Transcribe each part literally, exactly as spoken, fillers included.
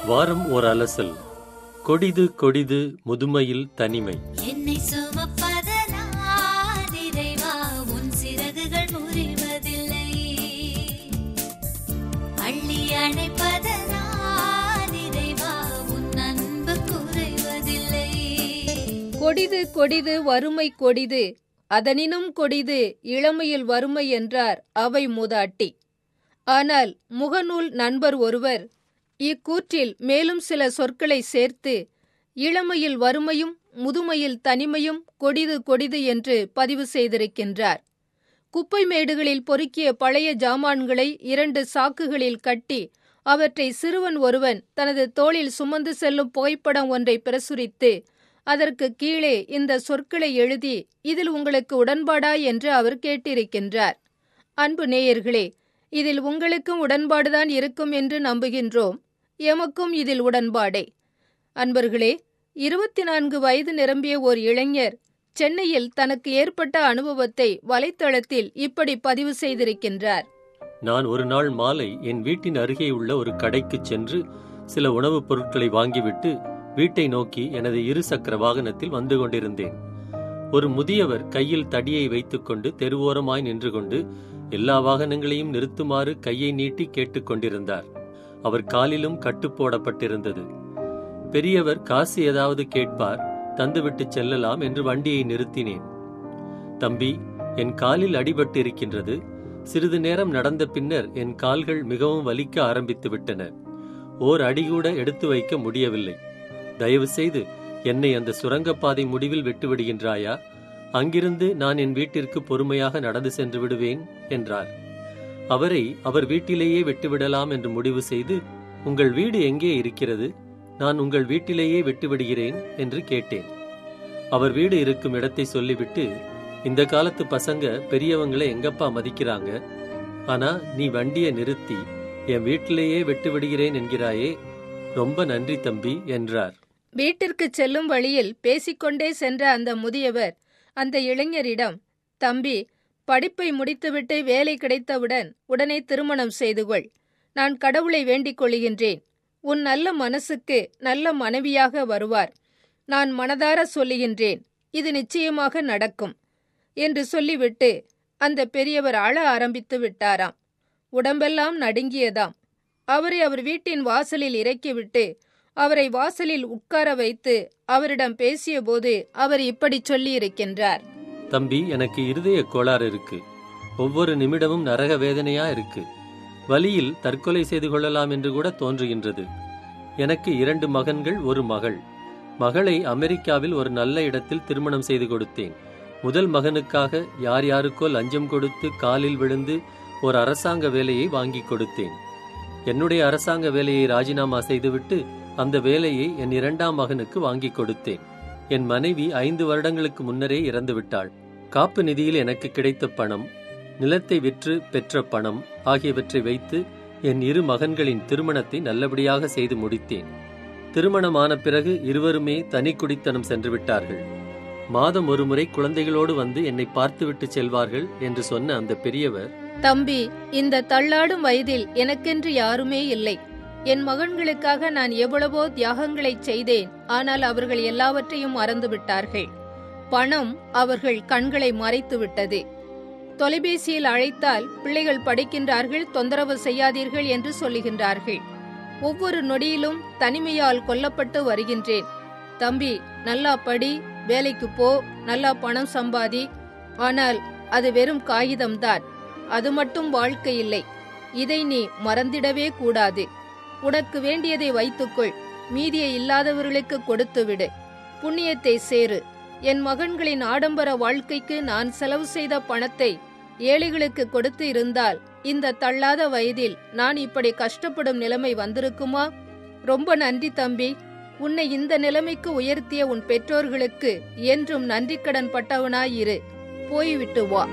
வாரம் ஓர் அலசல். கொடிது கொடிது முதுமையில் தனிமை. என்னை சுமப்பதனால் இறைவா உன் சிறகுகள் முறிவதில்லை, அள்ளி அணைப்பதனால் இறைவா உன் அன்பு குறைவதில்லை. கொடிது கொடிது வறுமை கொடிது, அதனினும் கொடிது இளமையில் வறுமை என்றார் அவை மூதாட்டி. ஆனால் முகநூல் நண்பர் ஒருவர் இக்கூற்றில் மேலும் சில சொற்களை சேர்த்து இளமையில் வறுமையும் முதுமையில் தனிமையும் கொடிது கொடிது என்று பதிவு செய்திருக்கின்றார். குப்பை மேடுகளில் பொறுக்கிய பழைய ஜாமான்களை இரண்டு சாக்குகளில் கட்டி அவற்றை சிறுவன் ஒருவன் தனது தோளில் சுமந்து செல்லும் புகைப்படம் ஒன்றை பிரசுரித்து அதற்கு கீழே இந்த சொற்களை எழுதி இதில் உங்களுக்கு உடன்பாடா என்று அவர் கேட்டிருக்கின்றார். அன்பு நேயர்களே, இதில் உங்களுக்கும் உடன்பாடுதான் இருக்கும் என்று நம்புகின்றோம். எமக்கும் இதில் உடன்பாடே. அன்பர்களே, இருபத்தி நான்கு வயது நிரம்பிய ஓர் இளைஞர் சென்னையில் தனக்கு ஏற்பட்ட அனுபவத்தை வலைத்தளத்தில் இப்படி பதிவு செய்திருக்கின்றார். நான் ஒரு நாள் மாலை என் வீட்டின் அருகே உள்ள ஒரு கடைக்கு சென்று சில உணவுப் பொருட்களை வாங்கிவிட்டு வீட்டை நோக்கி எனது இரு சக்கர வாகனத்தில் வந்து கொண்டிருந்தேன். ஒரு முதியவர் கையில் தடியை வைத்துக்கொண்டு தெருவோரமாய் நின்று கொண்டு எல்லா வாகனங்களையும் நிறுத்துமாறு கையை நீட்டி கேட்டுக் கொண்டிருந்தார். அவர் காலிலும் கட்டு போடப்பட்டிருந்தது. பெரியவர் காசு ஏதாவது கேட்பார், தந்துவிட்டு செல்லலாம் என்று வண்டியை நிறுத்தினேன். தம்பி, என் காலில் அடிபட்டு இருக்கின்றது. சிறிது நேரம் நடந்த பின்னர் என் கால்கள் மிகவும் வலிக்க ஆரம்பித்து விட்டன. ஓர் அடிகூட எடுத்து வைக்க முடியவில்லை. தயவு செய்து என்னை அந்த சுரங்கப்பாதை முடிவில் விட்டுவிடுகின்றாயா? அங்கிருந்து நான் என் வீட்டிற்கு பொறுமையாக நடந்து சென்று விடுவேன் என்றார். அவரை அவர் வீட்டிலேயே விட்டுவிடலாம் என்று முடிவு செய்து, உங்கள் வீடு எங்கே இருக்கிறது? நான் உங்கள் வீட்டிலேயே விட்டுவிடுகிறேன் என்று கேட்டேன். அவர் வீடு இருக்கும் இடத்தை சொல்லிவிட்டு, இந்த காலத்து பசங்க பெரியவங்களை எங்கப்பா மதிக்கிறாங்க, ஆனா நீ வண்டியை நிறுத்தி என் வீட்டிலேயே விட்டுவிடுகிறேன் என்கிறாயே, ரொம்ப நன்றி தம்பி என்றார். வீட்டிற்கு செல்லும் வழியில் பேசிக்கொண்டே சென்ற அந்த முதியவர் அந்த இளைஞரிடம், தம்பி, படிப்பை முடித்துவிட்டு வேலை கிடைத்தவுடன் உடனே திருமணம் செய்து கொள். நான் கடவுளை வேண்டிக் கொள்கின்றேன். உன் நல்ல மனசுக்கு நல்ல மனைவியாக வருவார். நான் மனதார சொல்லுகின்றேன், இது நிச்சயமாக நடக்கும் என்று சொல்லிவிட்டு அந்த பெரியவர் அழ ஆரம்பித்து விட்டாராம். உடம்பெல்லாம் நடுங்கியதாம். அவரை அவர் வீட்டின் வாசலில் இறக்கிவிட்டு அவரை வாசலில் உட்கார வைத்து அவரிடம் பேசிய போது அவர் இப்படி சொல்லி இருக்கின்றார். தம்பி, எனக்கு இருதய கோளாறு இருக்கு. ஒவ்வொரு நிமிடமும் நரக வேதனையா இருக்கு. வலியில் தற்கொலை செய்து கொள்ளலாம் என்று கூட தோன்றுகின்றது. எனக்கு இரண்டு மகன்கள், ஒரு மகள். மகளை அமெரிக்காவில் ஒரு நல்ல இடத்தில் திருமணம் செய்து கொடுத்தேன். முதல் மகனுக்காக யார் யாருக்கோ லஞ்சம் கொடுத்து காலில் விழுந்து ஒரு அரசாங்க வேலையை வாங்கி கொடுத்தேன். என்னுடைய அரசாங்க வேலையை ராஜினாமா செய்துவிட்டு அந்த வேலையை என் இரண்டாம் மகனுக்கு வாங்கி கொடுத்தேன். என் மனைவி ஐந்து வருடங்களுக்கு முன்னரே இறந்து விட்டாள். காப்பு நிதியில் எனக்கு கிடைத்த பணம், நிலத்தை விற்று பெற்ற பணம் ஆகியவற்றை வைத்து என் இரு மகன்களின் திருமணத்தை நல்லபடியாக செய்து முடித்தேன். திருமணமான பிறகு இருவருமே தனி குடித்தனம் சென்று விட்டார்கள். மாதம் ஒரு முறை குழந்தைகளோடு வந்து என்னை பார்த்துவிட்டு செல்வார்கள் என்று சொன்ன அந்த பெரியவர், தம்பி, இந்த தள்ளாடும் வயதில் எனக்கென்று யாருமே இல்லை. என் மகன்களுக்காக நான் எவ்வளவோ தியாகங்களை செய்தேன். ஆனால் அவர்கள் எல்லாவற்றையும் மறந்துவிட்டார்கள். பணம் அவர்கள் கண்களை மறைத்து விட்டது. தொலைபேசியில் அழைத்தால் பிள்ளைகள் படிக்கின்றார்கள், தொந்தரவு செய்யாதீர்கள் என்று சொல்லுகின்றார்கள். ஒவ்வொரு நொடியிலும் தனிமையால் கொல்லப்பட்டு வருகின்றேன். தம்பி, நல்லா படி, வேலைக்கு போ, நல்லா பணம் சம்பாதி. ஆனால் அது வெறும் காகிதம்தான். அது மட்டும் வாழ்க்கை இல்லை. இதை நீ மறந்திடவே கூடாது. உனக்கு வேண்டியதை வைத்துக்கொள், மீதியை இல்லாதவர்களுக்கு கொடுத்துவிடு, புண்ணியத்தை சேரு. என் மகன்களின் ஆடம்பர வாழ்க்கைக்கு நான் செலவு செய்த பணத்தை ஏழைகளுக்கு கொடுத்து இருந்தால் இந்த தள்ளாத வயதில் நான் இப்படி கஷ்டப்படும் நிலைமை வந்திருக்குமா? ரொம்ப நன்றி தம்பி. உன்னை இந்த நிலைமைக்கு உயர்த்திய உன் பெற்றோர்களுக்கு என்றும் நன்றி கடன் பட்டவனாயிரு. போய்விட்டு வா.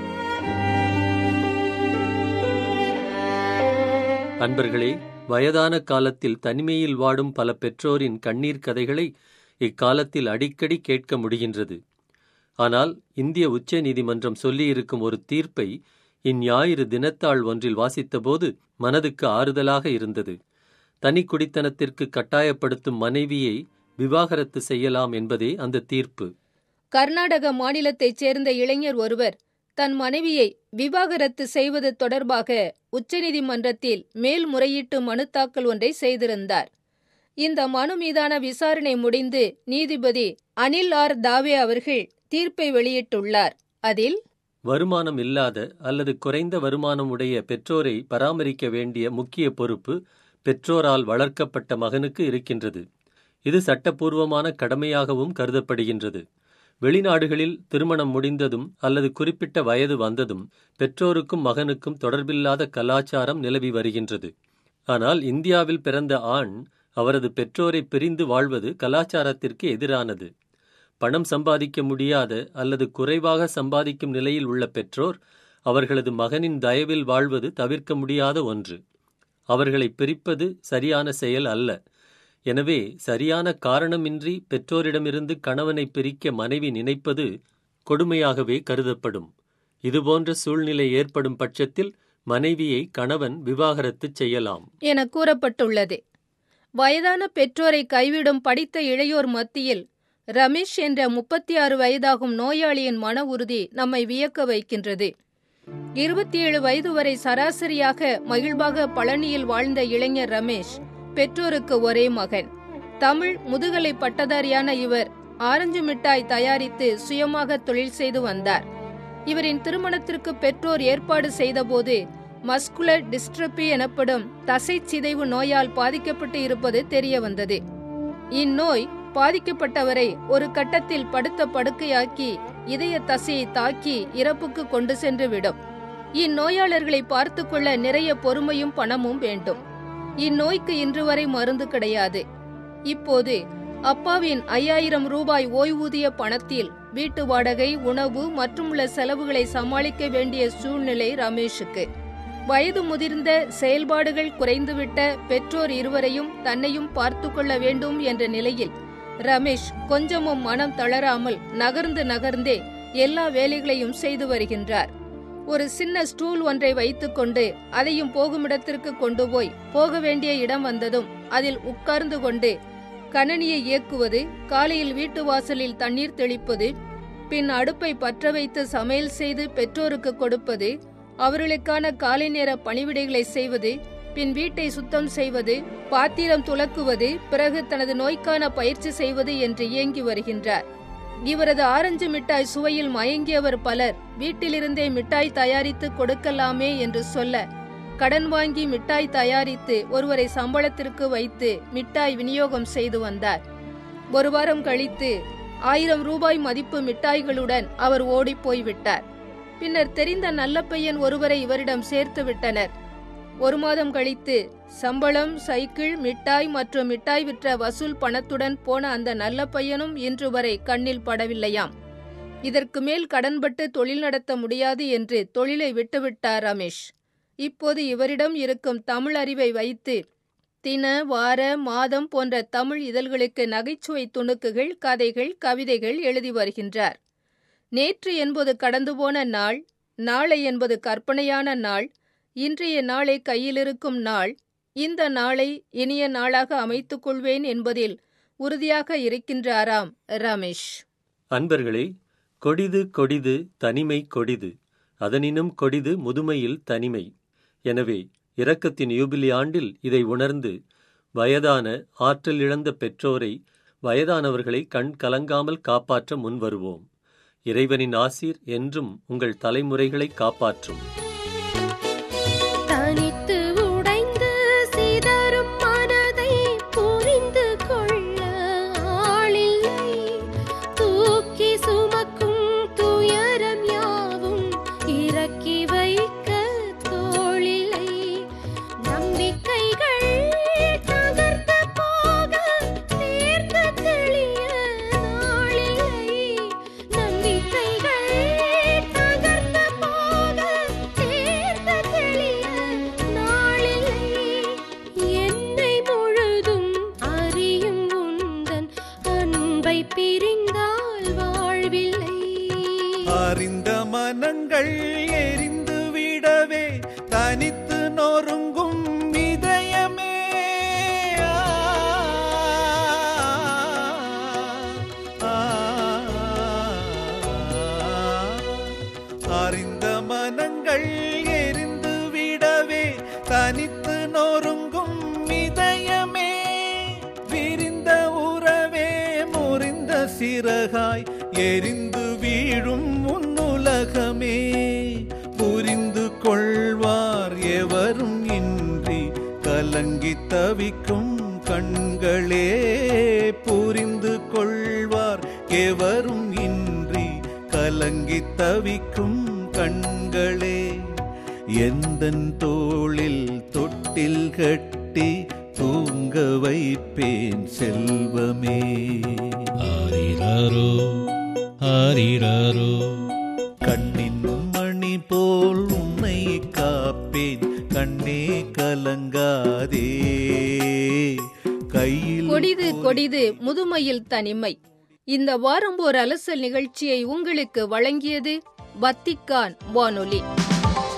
அன்பர்களே, வயதான காலத்தில் தனிமையில் வாடும் பல பெற்றோரின் கண்ணீர் கதைகளை இக்காலத்தில் அடிக்கடி கேட்க முடிகின்றது. ஆனால் இந்திய உச்ச நீதிமன்றம் சொல்லியிருக்கும் ஒரு தீர்ப்பை இந்ஞாயிறு தினத்தாள் ஒன்றில் வாசித்தபோது மனதுக்கு ஆறுதலாக இருந்தது. தனி குடித்தனத்திற்கு கட்டாயப்படுத்தும் மனைவியை விவாகரத்து செய்யலாம் என்பதே அந்த தீர்ப்பு. கர்நாடக மாநிலத்தைச் சேர்ந்த இளைஞர் ஒருவர் தன் மனைவியை விவாகரத்து செய்வது தொடர்பாக உச்சநீதிமன்றத்தில் மேல்முறையீட்டு மனு தாக்கல் ஒன்றை செய்திருந்தார். இந்த மனு மீதான விசாரணை முடிந்து நீதிபதி அனில் ஆர் தாவே அவர்கள் தீர்ப்பை வெளியிட்டுள்ளார். அதில் வருமானம் இல்லாத அல்லது குறைந்த வருமானம் உடைய பெற்றோரை பராமரிக்க வேண்டிய முக்கிய பொறுப்பு பெற்றோரால் வளர்க்கப்பட்ட மகனுக்கு இருக்கின்றது. இது சட்டப்பூர்வமான கடமையாகவும் கருதப்படுகின்றது. வெளிநாடுகளில் திருமணம் முடிந்ததும் அல்லது குறிப்பிட்ட வயது வந்ததும் பெற்றோருக்கும் மகனுக்கும் தொடர்பில்லாத கலாச்சாரம் நிலவி வருகின்றது. ஆனால் இந்தியாவில் பிறந்த ஆண் அவரது பெற்றோரை பிரிந்து வாழ்வது கலாச்சாரத்திற்கு எதிரானது. பணம் சம்பாதிக்க முடியாத அல்லது குறைவாக சம்பாதிக்கும் நிலையில் உள்ள பெற்றோர் அவர்களது மகனின் தயவில் வாழ்வது தவிர்க்க முடியாத ஒன்று. அவர்களை பிரிப்பது சரியான செயல் அல்ல. எனவே சரியான காரணமின்றி பெற்றோரிடமிருந்து கணவனை பிரிக்க மனைவி நினைப்பது கொடுமையாகவே கருதப்படும். இதுபோன்ற சூழ்நிலை ஏற்படும் பட்சத்தில் மனைவியை கணவன் விவாகரத்து செய்யலாம் என கூறப்பட்டுள்ளது. வயதான பெற்றோரை கைவிடும் படித்த இளையோர் மத்தியில் ரமேஷ் என்ற முப்பத்தி ஆறு வயதாகும் நோயாளியின் மன உறுதி நம்மை வியக்க வைக்கின்றது. இருபத்தி ஏழு வயது வரை சராசரியாக மகிழ்வாக பழனியில் வாழ்ந்த இளைஞர் ரமேஷ் பெற்றோருக்கு ஒரே மகன். தமிழ் முதுகலை பட்டதாரியான இவர் ஆரஞ்சு மிட்டாய் தயாரித்து சுயமாக தொழில் செய்து வந்தார். இவரின் திருமணத்திற்கு பெற்றோர் ஏற்பாடு செய்தபோது மஸ்குலர் டிஸ்ட்ரோபி எனப்படும் தசை சிதைவு நோயால் பாதிக்கப்பட்டு இருப்பது தெரிய வந்தது. இந்நோய் பாதிக்கப்பட்டவரை ஒரு கட்டத்தில் படுத்த படுக்கையாக்கி இதய தசையை தாக்கி இறப்புக்கு கொண்டு சென்று விடும். இந்நோயாளர்களை பார்த்து கொள்ள நிறைய பொறுமையும் பணமும் வேண்டும். இந்நோய்க்கு இன்று வரை மருந்து கிடையாது. இப்போது அப்பாவின் ஐயாயிரம் ரூபாய் ஓய்வூதிய பணத்தில் வீட்டு வாடகை, உணவு மற்றும் உள்ள செலவுகளை சமாளிக்க வேண்டிய சூழ்நிலை ரமேஷுக்கு. வயது முதிர்ந்த, செயல்பாடுகள் குறைந்துவிட்ட பெற்றோர் இருவரையும் தன்னையும் பார்த்து கொள்ள வேண்டும் என்ற நிலையில் ரமேஷ் கொஞ்சமும் மனம் தளராமல் நகர்ந்து நகர்ந்தே எல்லா வேலைகளையும் செய்து வருகின்றார். ஒரு சின்ன ஸ்டூல் ஒன்றை வைத்துக்கொண்டு அதையும் போகுமிடத்திற்கு கொண்டு போய் போக வேண்டிய இடம் வந்ததும் அதில் உட்கார்ந்து கொண்டு கணனியை இயக்குவது, காலையில் வீட்டு வாசலில் தண்ணீர் தெளிப்பது, பின் அடுப்பை பற்ற வைத்து சமையல் செய்து பெற்றோருக்கு கொடுப்பது, அவர்களுக்கான காலை நேர பணிவிடைகளை செய்வது, பின் வீட்டை சுத்தம் செய்வது, பாத்திரம் துலக்குவது, பிறகு தனது நோய்க்கான பயிற்சி செய்வது என்று இயங்கி வருகின்றார். இவரது ஆரஞ்சு மிட்டாய் சுவையில் மயங்கியவர் பலர் வீட்டிலிருந்தே மிட்டாய் தயாரித்து கொடுக்கலாமே என்று சொல்ல கடன் வாங்கி மிட்டாய் தயாரித்து ஒருவரை சம்பளத்திற்கு வைத்து மிட்டாய் விநியோகம் செய்து வந்தார். ஒரு வாரம் கழித்து ஆயிரம் ரூபாய் மதிப்பு மிட்டாய்களுடன் அவர் ஓடிப்போய் விட்டார். பின்னர் தெரிந்த நல்ல பையன் ஒருவரை இவரிடம் சேர்த்து விட்டனர். ஒரு மாதம் கழித்து சம்பளம், சைக்கிள், மிட்டாய் மற்றும் மிட்டாய் விற்ற வசூல் பணத்துடன் போன அந்த நல்ல பையனும் இன்று வரை கண்ணில் படவில்லையாம். இதற்கு மேல் கடன்பட்டு தொழில் நடத்த முடியாது என்று தொழிலை விட்டுவிட்டார் ரமேஷ். இப்போது இவரிடம் இருக்கும் தமிழ் அறிவை வைத்து தின, வார, மாதம் போன்ற தமிழ் இதழ்களுக்கு நகைச்சுவை துணுக்குகள், கதைகள், கவிதைகள் எழுதி வருகின்றார். நேற்று என்பது கடந்து போன நாள், நாளை என்பது கற்பனையான நாள், இன்றைய நாளை கையிலிருக்கும் நாள், இந்த நாளை இனிய நாளாக அமைத்துக் கொள்வேன் என்பதில் உறுதியாக இருக்கின்றாராம் ரமேஷ். அன்பர்களே, கொடிது கொடிது தனிமை கொடிது, அதனினும் கொடிது முதுமையில் தனிமை. எனவே இரக்கத்தின் யூபிலி ஆண்டில் இதை உணர்ந்து வயதான, ஆற்றல் இழந்த பெற்றோரை, வயதானவர்களை கண் கலங்காமல் காப்பாற்ற முன்வருவோம். இறைவனின் ஆசீர் என்றும் உங்கள் தலைமுறைகளை காப்பாற்றும். தனித்து உடைந்து சிதறும் மனதை புரிந்து கொள்ள ஆளில்லை. தூக்கி சுமக்கும் துயரம் யாவும் இறக்கி வைக்க தோளில்லை. நம்பிக்கைகள் தகர்ந்து போக தேர்ந்து தெளிய நாளில்லை. நம்பிக்கைகள் தகர்ந்து போக தேர்ந்து தெளிய நாளில்லை. என்னை முழுதும் அறியும் உந்தன் அன்பை பிரிந்தால் வாழ்வில்லை. அறிந்த மனங்கள் எரிந்து விடவே தனித்து நொறுங்கும் இதயமே, சிறகாய் எரிந்து வீழும் உன்னுலகமே. புரிந்து கொள்வார் எவரும் இன்றி கலங்கி தவிக்கும் கண்களே. புரிந்து கொள்வார் எவரும் இன்றி கலங்கி தவிக்கும் கண்களே. எந்தன் தோளில் தொட்டில் கட்டி தூங்க வைப்பேன் செல்வமே. ஆரிராரோ ஆரிராரோ. கண்ணின் மணி போல் உன்னை காப்பேன் கண்ணே கலங்காதே. கையில் கொடிது கொடிது முதுமையில் தனிமை. இந்த வாரம் ஓர் அலசல் நிகழ்ச்சியை உங்களுக்கு வழங்கியது வத்திக்கான் வானொலி.